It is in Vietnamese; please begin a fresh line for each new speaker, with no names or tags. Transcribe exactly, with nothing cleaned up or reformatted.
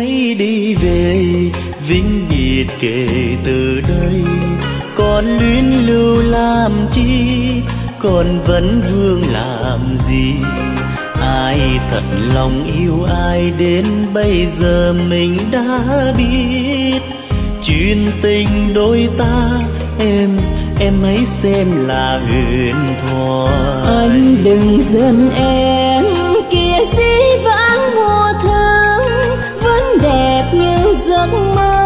quay đi về, vĩnh biệt kể từ đây. Còn luyến lưu làm chi, còn vẫn vương làm gì? Ai thật lòng yêu ai đến bây giờ mình đã biết. Chuyện tình đôi ta em, em hãy xem là huyền thoại.
Anh đừng giận em, kia dĩ vãng mùa tháng vẫn đẹp như giấc mơ.